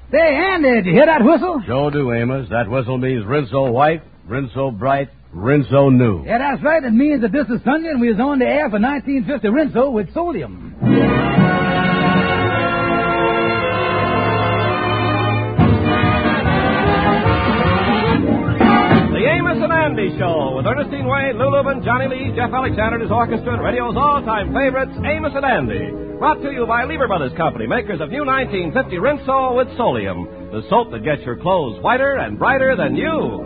Say, Andy, did you hear that whistle? Sure do, Amos. That whistle means Rinso white, Rinso bright, Rinso new. Yeah, that's right. It means that this is Sunday and we was on the air for 1950 Rinso with Solium. The Amos and Andy Show with Ernestine Wade, Lou Lubin, Johnny Lee, Jeff Alexander and his orchestra, and radio's all-time favorites, Amos and Andy. Brought to you by Lever Brothers Company, makers of new 1950 Rinso with Solium, the soap that gets your clothes whiter and brighter than you.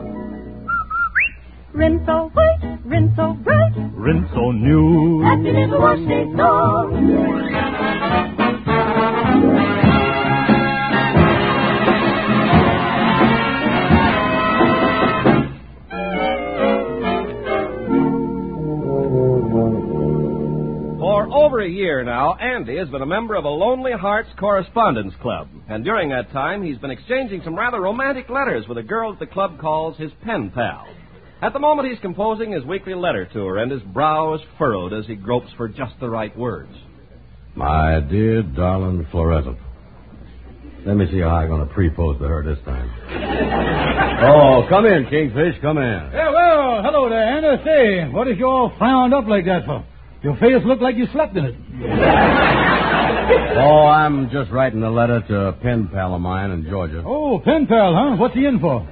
Rinso white, Rinso bright, Rinso new. happy little wash day song. For over a year now, Andy has been a member of a Lonely Hearts Correspondence Club. And during that time, he's been exchanging some rather romantic letters with a girl that the club calls his pen pal. At the moment, he's composing his weekly letter to her, and his brow is furrowed as he gropes for just the right words. My dear darling Floretta. Let me see how I'm going to pre-pose to her this time. Oh, come in, Kingfish, come in. Yeah, well, hello there, Andy. Say, what is you all frowned up like that for? Your face looked like you slept in it. Oh, I'm just writing a letter to a pen pal of mine in Georgia. Oh, pen pal, huh? What's he in for?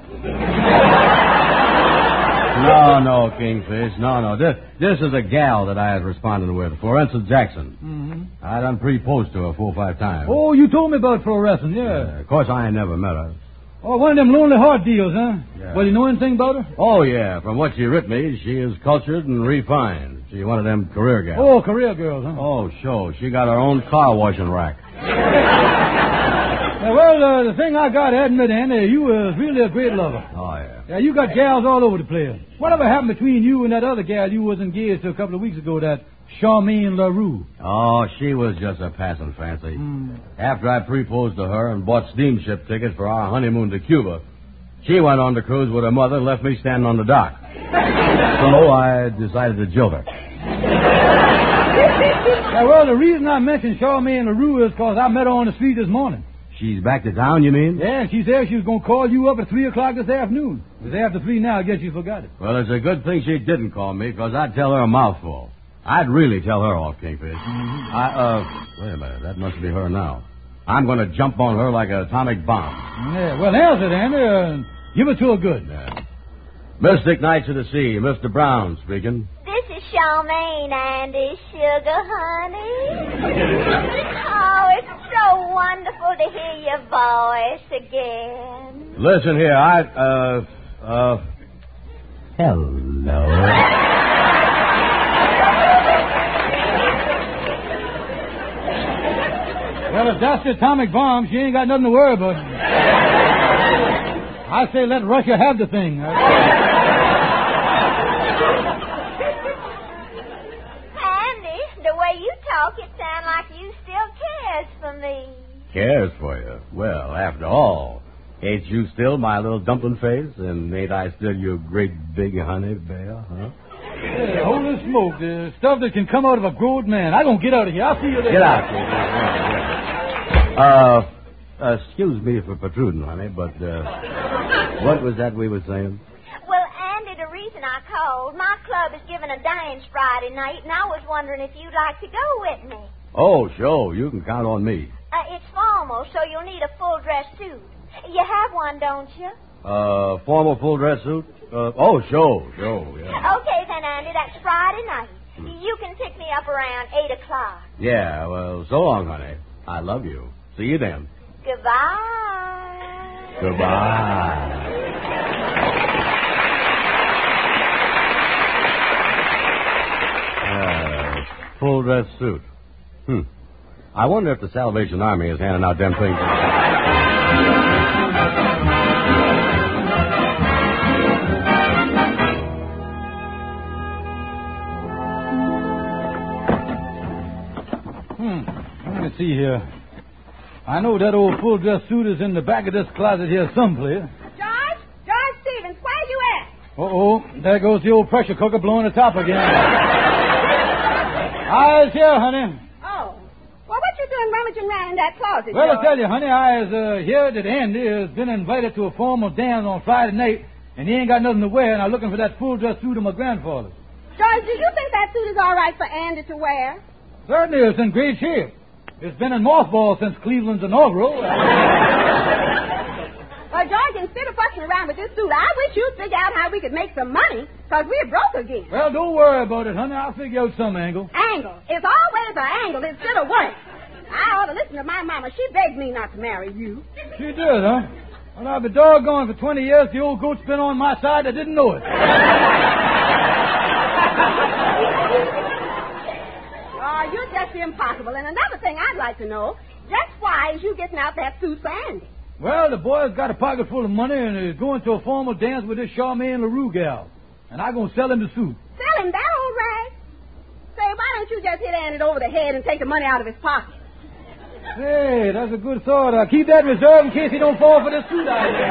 No, Kingfish. No. This is a gal that I was responding with, Florence Jackson. Mm-hmm. I done pre-posed to her 4 or 5 times. Oh, you told me about fluorescent, yeah. Of course, I ain't never met her. Oh, one of them lonely heart deals, huh? Yeah. Well, you know anything about her? Oh, yeah. From what she writ me, she is cultured and refined. She one of them career gals. Oh, career girls, huh? Oh, sure. She got her own car washing rack. Yeah, well, the thing I got to admit, Andy, you was really a great lover. Oh, yeah. Yeah, you got gals all over the place. Whatever happened between you and that other gal you was engaged to a couple of weeks ago, that Charmaine LaRue? Oh, she was just a passing fancy. After I proposed to her and bought steamship tickets for our honeymoon to Cuba, she went on the cruise with her mother and left me standing on the dock. So I decided to jilt her. Yeah, well, the reason I mentioned Charmaine LaRue is because I met her on the street this morning. She's back to town, you mean? Yeah, and she said she was going to call you up at 3 o'clock this afternoon. It's after 3 now. I guess you forgot it. Well, it's a good thing she didn't call me, because I'd tell her a mouthful. I'd really tell her off, Kingfish. Wait a minute. That must be her now. I'm going to jump on her like an atomic bomb. Yeah, well, answer it, Andy. Give it to her good. Yeah. Mystic Nights of the Sea, Mr. Brown speaking. This is Charmaine, Andy, sugar honey. Oh, it's so wonderful to hear your voice again. Listen here, hello. Well, if that's the atomic bomb, she ain't got nothing to worry about. I say let Russia have the thing. Andy, the way you talk, it sounds like you still cares for me. Cares for you? Well, after all, ain't you still my little dumpling face? And ain't I still your great big honey bear, huh? Hey, holy smoke, the stuff that can come out of a grown man. I'm going to get out of here. I'll see you later. Get out, kid. Excuse me for protruding, honey, but what was that we were saying? Well, Andy, the reason I called, my club is giving a dance Friday night, and I was wondering if you'd like to go with me. Oh, sure. You can count on me. It's formal, so you'll need a full dress suit. You have one, don't you? Formal full dress suit? Oh, sure, yeah. Okay, then, Andy, that's Friday night. You can pick me up around 8 o'clock. Yeah, well, so long, honey. I love you. See you then. Goodbye. Goodbye. Full dress suit. I wonder if the Salvation Army is handing out them things. Let me see here. I know that old full dress suit is in the back of this closet here someplace. George Stevens, where you at? Uh-oh, there goes the old pressure cooker blowing the top again. Eyes here, honey. Oh. Well, what you and rummaging around in that closet, Well, I George? tell you, honey, I hear that Andy has been invited to a formal dance on Friday night, and he ain't got nothing to wear, and I'm looking for that full-dress suit of my grandfather's. George, do you think that suit is all right for Andy to wear? Certainly, it's in great shape. It's been in mothballs since Cleveland's inaugural. Well, George, instead of fussing around with this suit, I wish you'd figure out how we could make some money, because we're broke again. Well, don't worry about it, honey. I'll figure out some angle. Angle. It's always an angle instead of work. I ought to listen to my mama. She begged me not to marry you. She did, huh? Well, I've been doggone for 20 years. The old goat's been on my side. I didn't know it. Oh, you're just impossible. And another thing I'd like to know, just why is you getting out that suit for Andy? Well, the boy's got a pocket full of money and is going to a formal dance with this Charmaine LaRue gal. And I'm going to sell him the suit. Sell him that old rag? Say, why don't you just hit Andy over the head and take the money out of his pocket? Hey, that's a good thought. I'll keep that reserved in case he don't fall for this suit idea.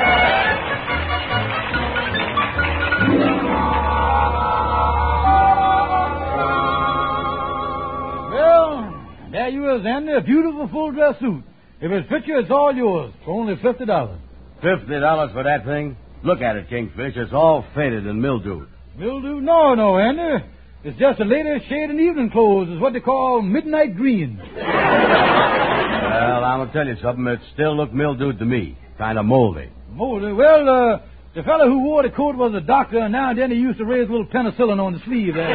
Well, there you is, Andy. A beautiful full-dress suit. If it fits you, it's all yours for only $50. $50 for that thing? Look at it, Kingfish. It's all faded and mildewed. Mildew? No, Andy. It's just the latest shade in evening clothes. It's what they call midnight green. Well, I'm going to tell you something. It still looked mildewed to me. Kind of moldy. Moldy? Well, the fellow who wore the coat was a doctor, and now and then he used to raise a little penicillin on the sleeve there.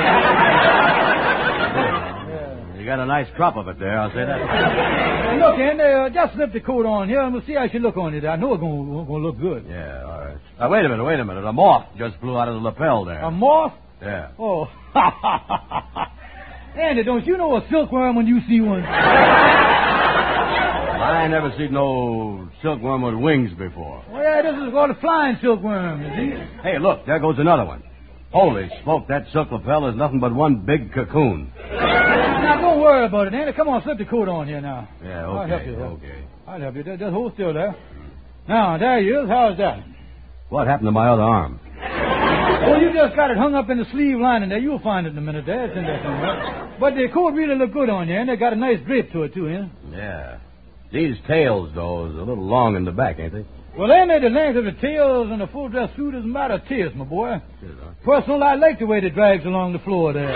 You got a nice crop of it there, I'll say that. Hey, look, Andy, just slip the coat on here, and we'll see how she look on it. I know it's going to look good. Yeah, all right. Now, wait a minute. A moth just flew out of the lapel there. A moth? Yeah. Oh. Andy, don't you know a silkworm when you see one? I ain't never seen no silkworm with wings before. Well, this is called a flying silkworm, you see. Hey, look, there goes another one. Holy smoke, that silk lapel is nothing but one big cocoon. Now, don't worry about it, Andy. Come on, slip the coat on here now. Yeah, I'll okay, help you. okay. I'll help you. Just hold still there. Now, there you is. How's that? What happened to my other arm? Oh, you just got it hung up in the sleeve lining there. You'll find it in a minute there. It's in there somewhere. But the coat really look good on you, and they got a nice drape to it, too, yeah? Yeah. These tails, though, is a little long in the back, ain't they? Well, Andy, the length of the tails in a full-dress suit is about a taste, my boy. Personally, I like the way it drags along the floor there.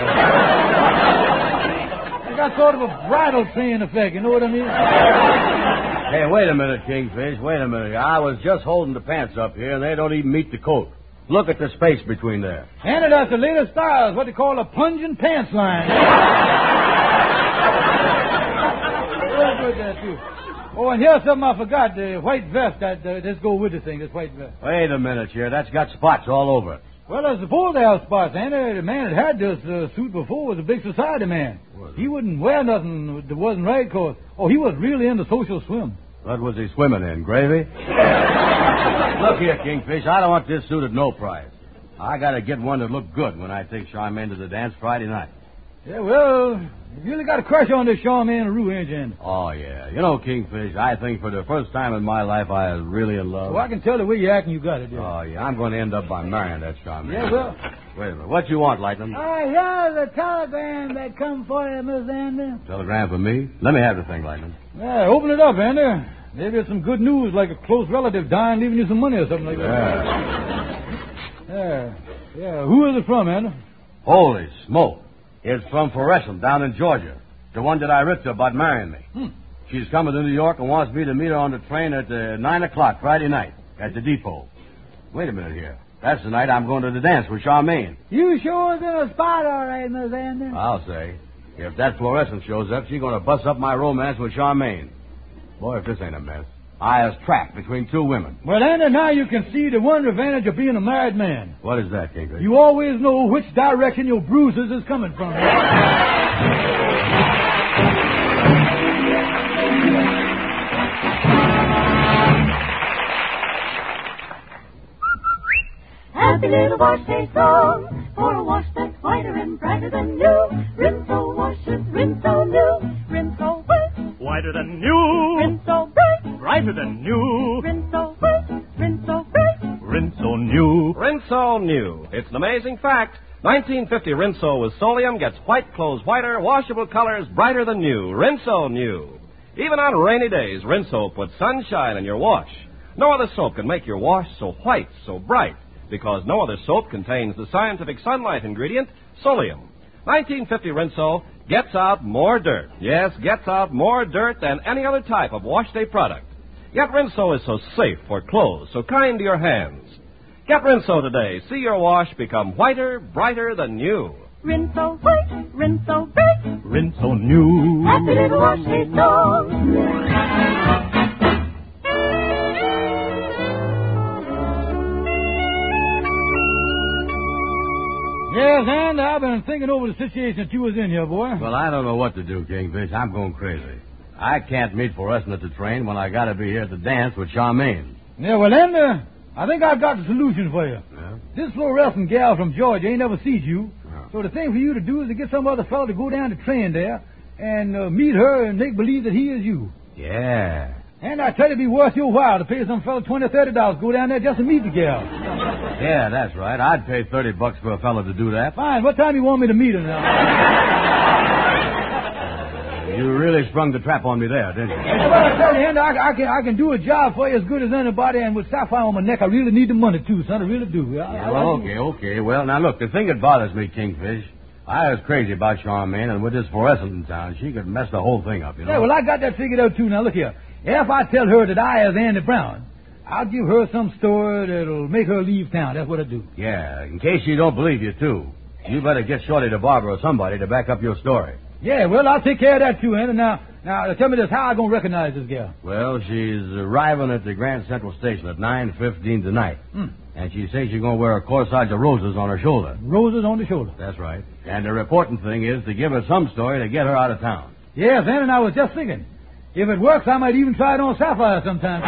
It got sort of a bridle train effect, you know what I mean? Hey, wait a minute, Kingfish. Wait a minute. I was just holding the pants up here, and they don't even meet the coat. Look at the space between there. Andy, that's the latest style. It's what they call a plunging pants line. Real good there, too. Oh, and here's something I forgot. The white vest. Let's go with the thing, this white vest. Wait a minute here. That's got spots all over it. Well, I suppose they have spots, Andy. The man that had this suit before was a big society man. He wouldn't wear nothing that wasn't right, because, he was really into social swim. What was he swimming in, gravy? Look here, Kingfish. I don't want this suit at no price. I got to get one that looked good when I take Charmaine to the dance Friday night. Yeah, well, you really got a crush on this Charmaine LaRue, ain't you, Andy? Oh, yeah. You know, Kingfish, I think for the first time in my life I was really in love. Well, I can tell the way you act and you got it, yeah. Oh, yeah. I'm going to end up by marrying that Charmaine. Yeah, well... Wait a minute. What you want, Lightning? Here's a telegram that come for you, Miss Andy. Telegram for me? Let me have the thing, Lightning. Yeah, open it up, Andy. Maybe it's some good news, like a close relative dying, leaving you some money or something like that. Yeah. Who is it from, Andy? Holy smoke. It's from Forreston down in Georgia. The one that I writ to about marrying me. She's coming to New York and wants me to meet her on the train at 9 o'clock Friday night at the depot. Wait a minute here. That's the night I'm going to the dance with Charmaine. You sure is in a spot, all right, Miss Andy. I'll say. If that fluorescent shows up, she's going to bust up my romance with Charmaine. Boy, if this ain't a mess. I was trapped between two women. Well, Andy, now you can see the one advantage of being a married man. What is that, Kingfish? You always know which direction your bruises is coming from. Happy little wash day song for a wash that's whiter and brighter than new. Rinso washes, Rinso new. Rinso white, Whiter than new, Rinso bright. brighter than new, Rinso white, Rinso bright. Rinso new. Rinso New. It's an amazing fact. 1950 Rinso with Solium gets white clothes whiter, washable colors brighter than new. Rinso New. Even on rainy days, Rinso puts sunshine in your wash. No other soap can make your wash so white, so bright, because no other soap contains the scientific sunlight ingredient, Solium. 1950 Rinso gets out more dirt. Yes, gets out more dirt than any other type of wash day product. Yet Rinso is so safe for clothes, so kind to your hands. Get Rinso today. See your wash become whiter, brighter than new. Rinso white, Rinso bright, Rinso new. happy little wash day song. Yes, and I've been thinking over the situation that you was in here, boy. Well, I don't know what to do, Kingfish. I'm going crazy. I can't meet fluorescent at the train when I got to be here at the dance with Charmaine. Yeah, well, then, I think I've got the solution for you. Yeah? This fluorescent gal from Georgia ain't never seen you. No. So the thing for you to do is to get some other fellow to go down the train there and meet her and make believe that he is you. Yeah. And I tell you, it'd be worth your while to pay some fellow $20 or $30 go down there just to meet the gal. Yeah, that's right. I'd pay $30 for a fellow to do that. Fine. What time you want me to meet her now? You really sprung the trap on me there, didn't you? Well, I tell you, Andy, I can do a job for you as good as anybody, and with sapphire on my neck, I really need the money, too, son. I really do. Okay. Well, now, look, the thing that bothers me, Kingfish, I was crazy about Charmaine, and with this fluorescent in town, she could mess the whole thing up, you know? Yeah, well, I got that figured out, too. Now, look here. If I tell her that I is Andy Brown, I'll give her some story that'll make her leave town. That's what I do. Yeah, in case she don't believe you, too. You better get Shorty to Barbara or somebody to back up your story. Yeah, well, I'll take care of that, too, Andy. Now, tell me this. How I going to recognize this gal? Well, she's arriving at the Grand Central Station at 9:15 tonight. And she says she's going to wear a corsage of roses on her shoulder. Roses on the shoulder. That's right. And the important thing is to give her some story to get her out of town. Yes, Andy, and I was just thinking. If it works, I might even try it on Sapphire sometime.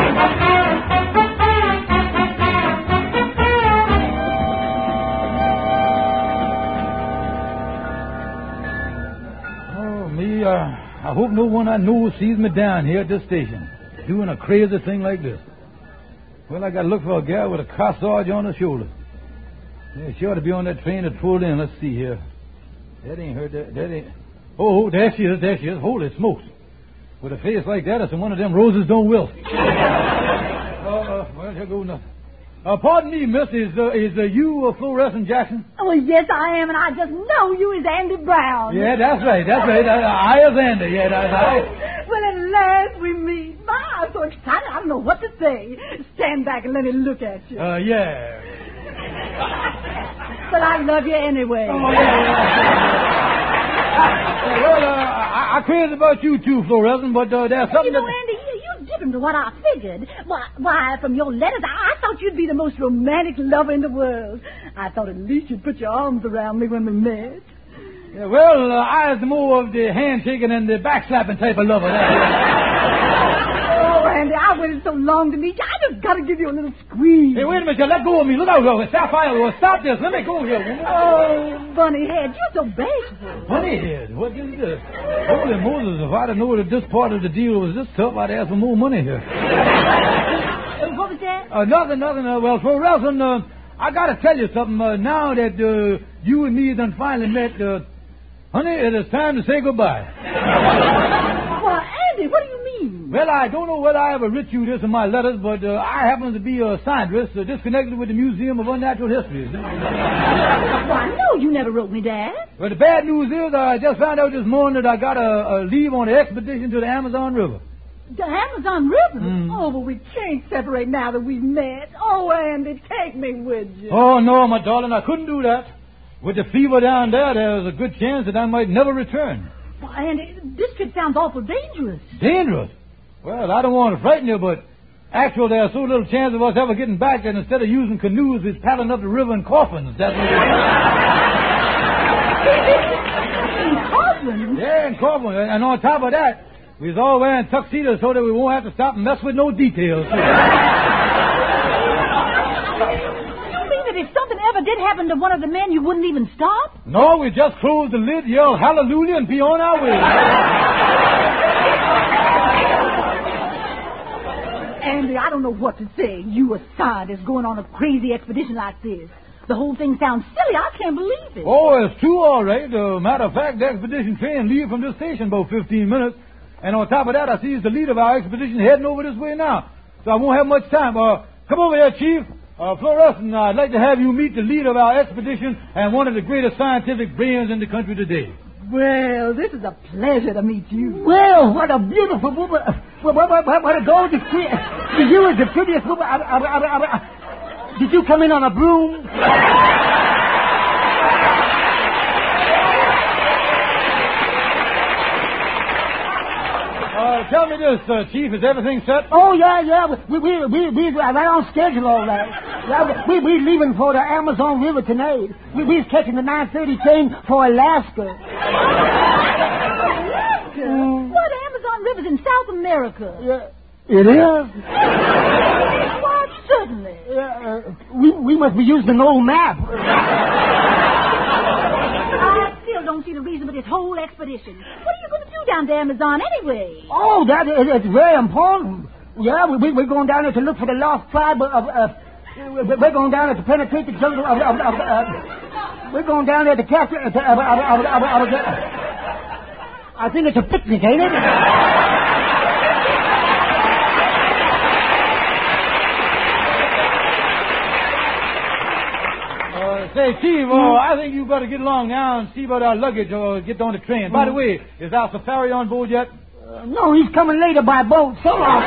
Oh, me, I hope no one I know sees me down here at this station doing a crazy thing like this. Well, I got to look for a gal with a corsage on her shoulder. Yeah, she ought to be on that train that pulled in. Let's see here. That ain't her. That ain't... Oh, there she is. Holy smokes. With a face like that, it's one of them roses don't wilt. Well, here goes nothing. Pardon me, miss, is you Fluorescent Jackson? Oh, yes, I am, and I just know you is Andy Brown. Yeah, that's right. I is Andy, yeah, that's right. Well, at last we meet. My, I'm so excited, I don't know what to say. Stand back and let me look at you. Yeah. But I love you anyway. Oh, well, I crazy about you too, Fluorescent, but there's something You know, Andy, you're different to what I figured. Why, from your letters, I thought you'd be the most romantic lover in the world. I thought at least you'd put your arms around me when we met. Yeah, well, I was more of the handshaking and the backslapping type of lover. Oh, Andy, I waited so long to meet you. I just got to give you a little squeeze. Hey, wait a minute, let go of me. Look out, Sapphire. Stop this. Let me go here. Oh, bunny head, you're so bashful. Bunny head? What is this? Holy Moses, if I'd have known that this part of the deal was this tough, I'd ask for more money here. What was that? Nothing. Well, Fluorescent, I got to tell you something. Now that you and me done finally met, honey, it is time to say goodbye. Well, Andy, what do you mean? Well, I don't know whether I ever writ you this in my letters, but I happen to be a scientist disconnected with the Museum of Unnatural History. Well, I know you never wrote me that. Well, the bad news is I just found out this morning that I got to leave on the expedition to the Amazon River. The Amazon River? Mm. Oh, but we can't separate now that we've met. Oh, Andy, take me with you. Oh, no, my darling, I couldn't do that. With the fever down there's a good chance that I might never return. Well, Andy, this trip sounds awful dangerous. Dangerous? Well, I don't want to frighten you, but actually there's so little chance of us ever getting back that instead of using canoes, we're paddling up the river in coffins. That's what In coffins? Yeah, in coffins. And on top of that, we was all wearing tuxedos so that we won't have to stop and mess with no details. If something ever did happen to one of the men, you wouldn't even stop? No, we just close the lid, yell hallelujah, and be on our way. Andy, I don't know what to say. You, a scientist, going on a crazy expedition like this. The whole thing sounds silly. I can't believe it. Oh, it's true, all right. Matter of fact, the expedition train leave from this station about 15 minutes. And on top of that, I see he's the leader of our expedition heading over this way now. So I won't have much time. Come over here, Chief. Florescent, I'd like to have you meet the leader of our expedition and one of the greatest scientific brains in the country today. Well, this is a pleasure to meet you. Well, what a beautiful woman. What a gorgeous queen. You is the prettiest woman. Did you come in on a broom? Tell me this, Chief, is everything set? Oh, yeah. We right on schedule, all right. Yeah, we leaving for the Amazon River tonight. We's catching the 9:30 train for Alaska. What Amazon River's in South America? Yeah, it is. Why, certainly. We must be using an old map. I still don't see the reason for this whole expedition. What are you going to do down the Amazon anyway? Oh, it's very important. Yeah, we're going down there to look for the lost tribe we're going down there to penetrate the jungle we're going down there to capture I think it's a picnic, ain't it? Say, Chief, I think you better get along now and see about our luggage or get on the train. By the way, is our safari on board yet? No, he's coming later by boat. So long.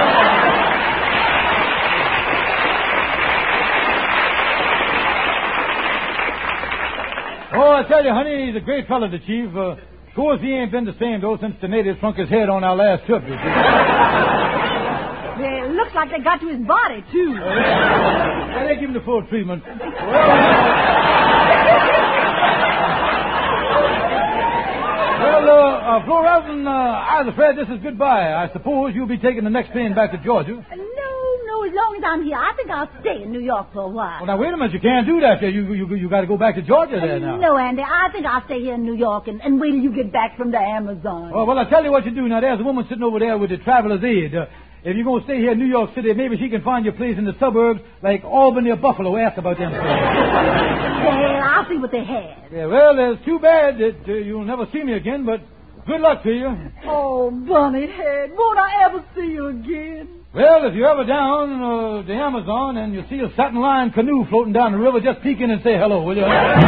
Oh, I tell you, honey, he's a great fellow, the Chief. Of course, he ain't been the same, though, since the natives shrunk his head on our last trip. It looks like they got to his body, too. Well, they give him the full treatment. Well, Florescent, I was afraid this is goodbye. I suppose you'll be taking the next train back to Georgia. No, as long as I'm here, I think I'll stay in New York for a while. Well, now, wait a minute. You can't do that. You got to go back to Georgia there now. No, Andy, I think I'll stay here in New York and wait till you get back from the Amazon. Oh, well, I'll tell you what you do. Now, there's a woman sitting over there with the traveler's aid. If you're going to stay here in New York City, maybe she can find you a place in the suburbs like Albany or Buffalo. Ask about them. Well, I'll see what they have. Yeah, well, it's too bad that you'll never see me again, but good luck to you. Oh, Bunnyhead, won't I ever see you again? Well, if you're ever down the Amazon and you see a satin line canoe floating down the river, just peek in and say hello, will you?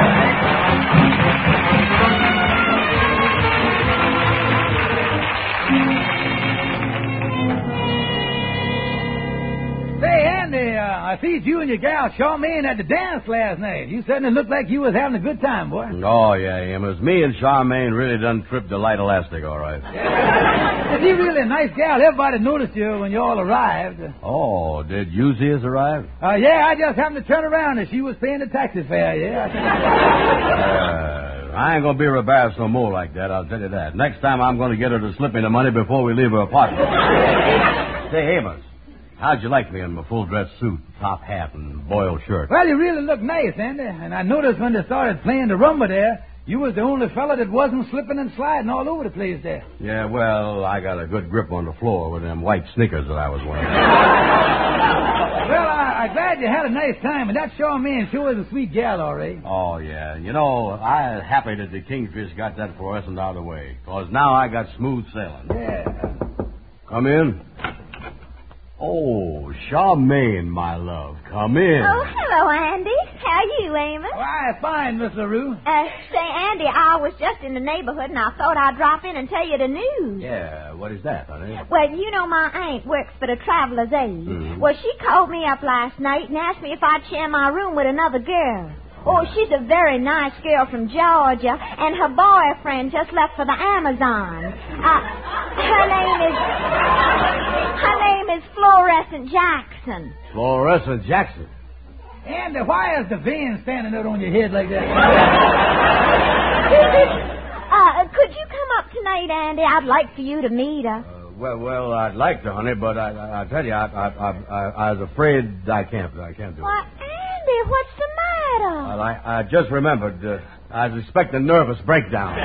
Say, Andy, I see you and your gal Charmaine at the dance last night. You certainly looked like you was having a good time, boy. Oh, yeah, Amos. Me and Charmaine really done tripped the light elastic, all right. Is he really a nice gal? Everybody noticed you when you all arrived. Oh, did you see us arrive? Yeah, I just happened to turn around and she was paying the taxi fare, yeah. I ain't going to be embarrassed no more like that, I'll tell you that. Next time I'm going to get her to slip me the money before we leave her apartment. Say, Amos, how'd you like me in my full-dress suit, top hat, and boiled shirt? Well, you really look nice, Andy. And I noticed when they started playing the rumba there, you was the only fella that wasn't slipping and sliding all over the place there. Yeah, well, I got a good grip on the floor with them white sneakers that I was wearing. Well, I'm glad you had a nice time, and that Charmaine sure is a sweet gal, all right. Oh, yeah. You know, I'm happy that the Kingfish got that fluorescent out of the way, because now I got smooth sailing. Yeah. Come in. Oh, Charmaine, my love, come in. Oh, hello, Andy. How are you, Amos? Why, fine, Miss LaRue. Say, Andy, I was just in the neighborhood, and I thought I'd drop in and tell you the news. Yeah, what is that, honey? Well, you know my aunt works for the Traveler's Aid. Mm-hmm. Well, she called me up last night and asked me if I'd share my room with another girl. Oh, she's a very nice girl from Georgia, and her boyfriend just left for the Amazon. Her name is Florescent Jackson. Florescent Jackson? Andy, why is the vein standing out on your head like that? Could you come up tonight, Andy? I'd like for you to meet her. Well, I'd like to, honey, but I tell you, I was afraid I can't do it. Why, Andy, what's the matter? Well, I just remembered. I was expecting a nervous breakdown.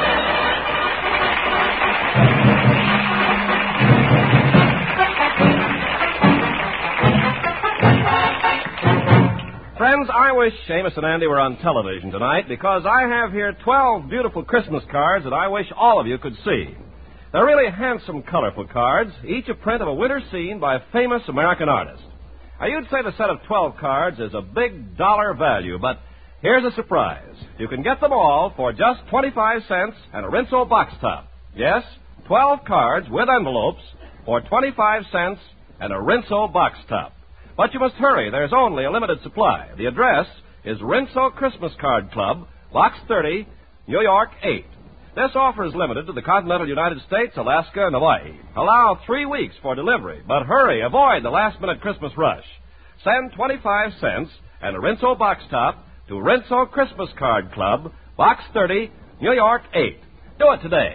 Friends, I wish Seamus and Andy were on television tonight because I have here 12 beautiful Christmas cards that I wish all of you could see. They're really handsome, colorful cards, each a print of a winter scene by a famous American artist. Now, you'd say the set of 12 cards is a big dollar value, but here's a surprise. You can get them all for just 25 cents and a Rinso box top. Yes, 12 cards with envelopes for 25 cents and a Rinso box top. But you must hurry. There's only a limited supply. The address is Rinso Christmas Card Club, Box 30, New York 8. This offer is limited to the continental United States, Alaska, and Hawaii. Allow 3 weeks for delivery, but hurry. Avoid the last-minute Christmas rush. Send 25 cents and a Rinso box top to Rinso Christmas Card Club, Box 30, New York 8. Do it today.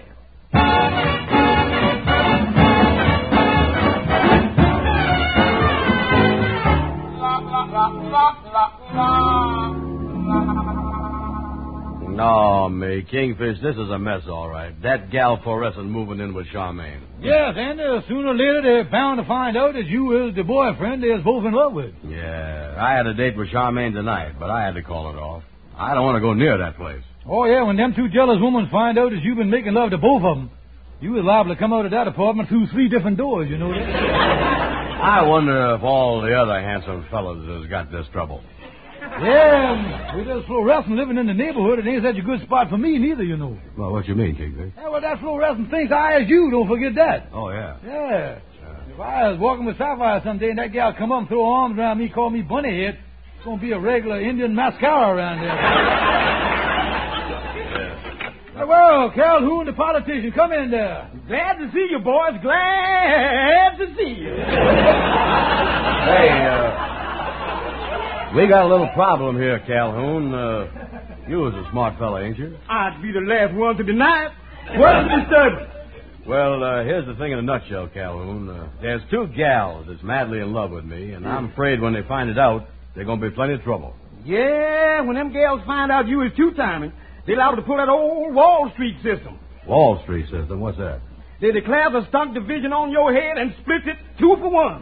No, me, Kingfish, this is a mess, all right. That gal fluorescent moving in with Charmaine. Yes, and sooner or later they're bound to find out that you is the boyfriend they're both in love with. Yeah, I had a date with Charmaine tonight, but I had to call it off. I don't want to go near that place. Oh, yeah, when them two jealous women find out that you've been making love to both of them, you was liable to come out of that apartment through 3 different doors, you know that? I wonder if all the other handsome fellas has got this trouble. Yeah, with this fluorescent living in the neighborhood, it ain't such a good spot for me neither, you know. Well, what you mean, Kingfish? Yeah, well, that fluorescent thinks I is you, don't forget that. Oh, yeah. Yeah. If I was walking with Sapphire someday and that gal come up and throw her arms around me, call me Bunnyhead, it's going to be a regular Indian mascara around there. Well, Calhoun, the politician, come in there. Glad to see you, boys. Glad to see you. Hey, we got a little problem here, Calhoun. You was a smart fella, ain't you? I'd be the last one to deny it. What's the disturbance? Well, here's the thing in a nutshell, Calhoun. There's 2 gals that's madly in love with me, and I'm afraid when they find it out, there's going to be plenty of trouble. Yeah, when them gals find out you is two-timing, they're liable to pull that old Wall Street system. Wall Street system? What's that? They declare the stock division on your head and split it 2 for 1.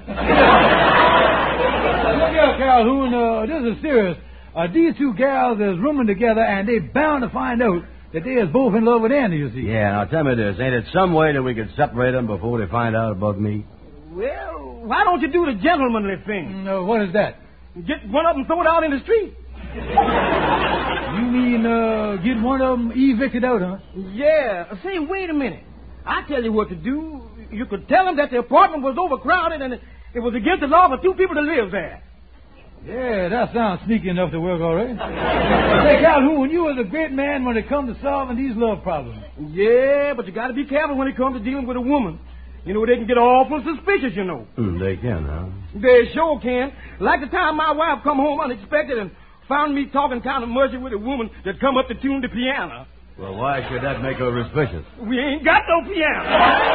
Look here, Calhoun, this is serious. These 2 gals is rooming together, and they bound to find out that they is both in love with Andy, you see. Yeah, now tell me this. Ain't it some way that we could separate them before they find out about me? Well, why don't you do the gentlemanly thing? What is that? Get one of them thrown out in the street. You mean get one of them evicted out, huh? Yeah. Say, wait a minute. I tell you what to do. You could tell them that the apartment was overcrowded and it was against the law for 2 people to live there. Yeah, that sounds sneaky enough to work all right. Hey, Calhoun, you was a great man when it comes to solving these love problems. Yeah, but you got to be careful when it comes to dealing with a woman. You know, they can get awful suspicious, you know. They can, huh? They sure can. Like the time my wife come home unexpected and found me talking kind of mushy with a woman that come up to tune the piano. Well, why should that make her suspicious? We ain't got no piano.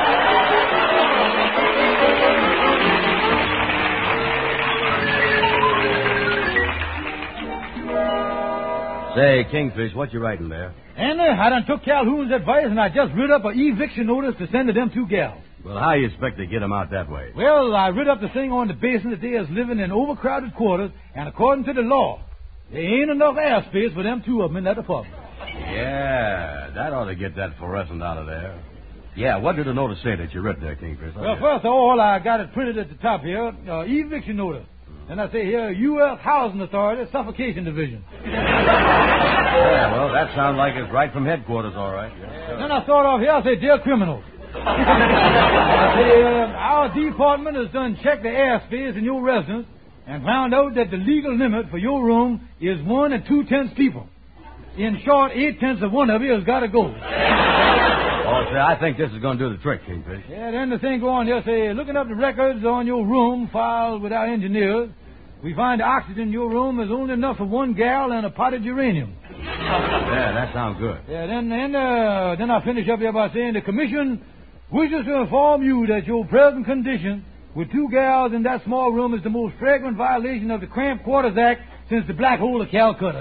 Say, Kingfish, what you writing there? And I done took Calhoun's advice, and I just writ up an eviction notice to send to them 2 gals. Well, how you expect to get them out that way? Well, I writ up the thing on the basis that they is living in overcrowded quarters, and according to the law, there ain't enough airspace for them 2 of them in that apartment. Yeah, that ought to get that fluorescent out of there. Yeah, what did the notice say that you wrote there, Kingfish? Well, first of all, I got it printed at the top here, eviction notice. And I say here, U.S. Housing Authority, Suffocation Division. Yeah, well, that sounds like it's right from headquarters, all right. Yeah. Then I start off here, I say, dear criminals. I say, our department has done checked the airspace in your residence and found out that the legal limit for your room is 1 2/10 people. In short, 8/10 of one of you has got to go. Oh, say, I think this is going to do the trick, Kingfish. Yeah, then the thing go on here, say, looking up the records on your room filed with our engineers, we find the oxygen in your room is only enough for 1 gal and a potted uranium. Yeah, that sounds good. Yeah, then I finish up here by saying the commission wishes to inform you that your present condition with 2 gals in that small room is the most flagrant violation of the Cramped Quarters Act since the Black Hole of Calcutta.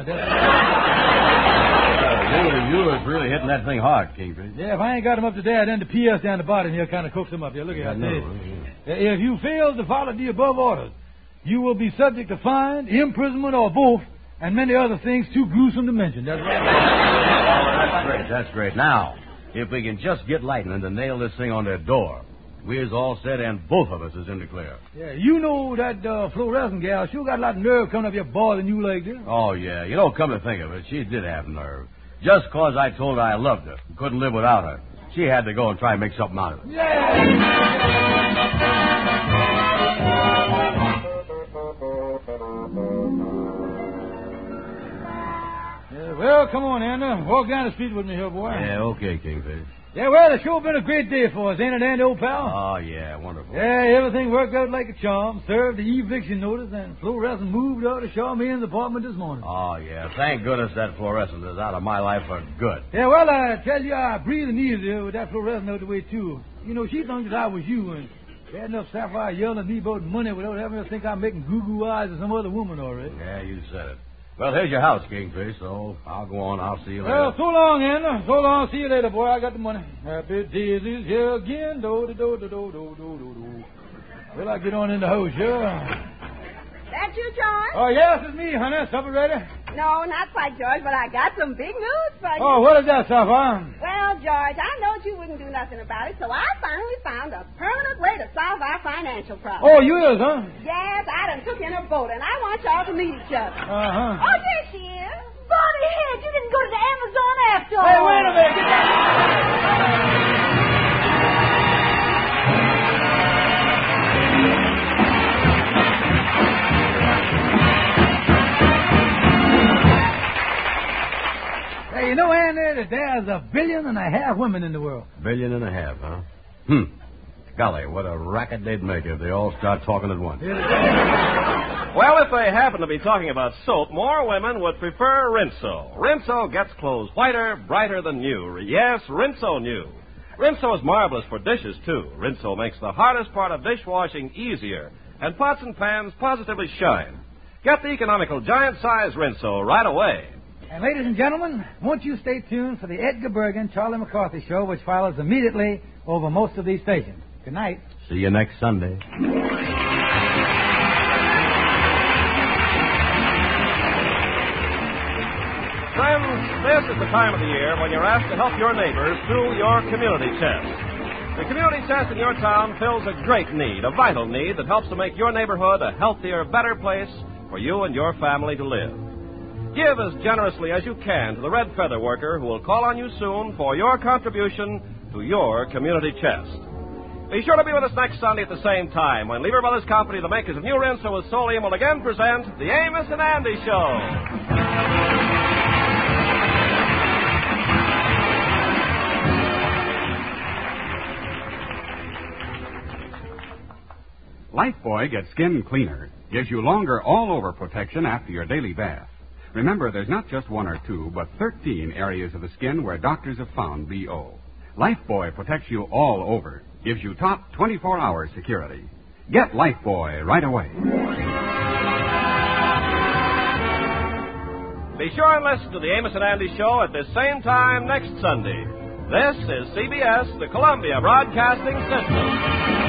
You was really hitting that thing hard, Kingfish. Yeah, if I ain't got them up to there, then the P.S. down the bottom here kind of cooks them up. Here, look at that. If you fail to follow the above orders, you will be subject to fine, imprisonment, or both, and many other things too gruesome to mention. That's right. That's great. Now, If we can just get lightning to nail this thing on their door, we is all set and both of us is in the clear. Yeah, you know that fluorescent gal sure got a lot of nerve coming up here bothering you like this. Oh, yeah. You know, come to think of it, she did have nerve. Just 'cause I told her I loved her, couldn't live without her, she had to go and try and make something out of it. Yeah. Well, come on, Anna. Walk down the street with me here, boy. Yeah, okay, Kingfish. Yeah, well, it's sure been a great day for us, ain't it, Andy, old pal? Oh, yeah, wonderful. Yeah, everything worked out like a charm. Served the eviction notice, and fluorescent moved out of Charmaine's apartment this morning. Oh, yeah. Thank goodness that fluorescent is out of my life for good. Yeah, well, I tell you, I'm breathing easier with that fluorescent out of the way, too. You know, she thought that I was you, and she had enough Sapphire yelling at me about money without having to think I'm making goo-goo eyes at some other woman already. Yeah, you said it. Well, here's your house, Kingfish, so I'll go on. I'll see you later. Well, so long, Anna. So long. See you later, boy. I got the money. Happy days is here again. Do-do-do-do-do-do-do-do. Well, I get on in the house, sure. That you, George? Oh, yes, it's me, honey. Supper ready? No, not quite, George, but I got some big news for you. Oh, what is that, Sapphire? Well, George, I know you wouldn't do nothing about it, so I finally found a permanent way to solve our financial problem. Oh, you is, huh? Yes, I done took in a boat, and I want y'all to meet each other. Uh-huh. Oh, there she is. Bonnie Head, you didn't go to the Amazon after all. Hey, wait a minute. Get that. Hey, you know, Andy, that there's 1.5 billion women in the world. 1.5 billion, huh? Golly, what a racket they'd make if they all start talking at once. Well, if they happen to be talking about soap, more women would prefer Rinso. Rinso gets clothes whiter, brighter than new. Yes, Rinso new. Rinso is marvelous for dishes, too. Rinso makes the hardest part of dishwashing easier, and pots and pans positively shine. Get the economical giant-size Rinso right away. And ladies and gentlemen, won't you stay tuned for the Edgar Bergen, Charlie McCarthy show, which follows immediately over most of these stations. Good night. See you next Sunday. Friends, this is the time of the year when you're asked to help your neighbors through your community chest. The community chest in your town fills a great need, a vital need that helps to make your neighborhood a healthier, better place for you and your family to live. Give as generously as you can to the Red Feather Worker, who will call on you soon for your contribution to your community chest. Be sure to be with us next Sunday at the same time when Lever Brothers Company, the makers of New Rinso with Solium, will again present The Amos and Andy Show. Lifebuoy gets skin cleaner, gives you longer all-over protection after your daily bath. Remember, there's not just 1 or 2, but 13 areas of the skin where doctors have found BO. Lifebuoy protects you all over, gives you top 24-hour security. Get Lifebuoy right away. Be sure and listen to the Amos and Andy Show at this same time next Sunday. This is CBS, the Columbia Broadcasting System.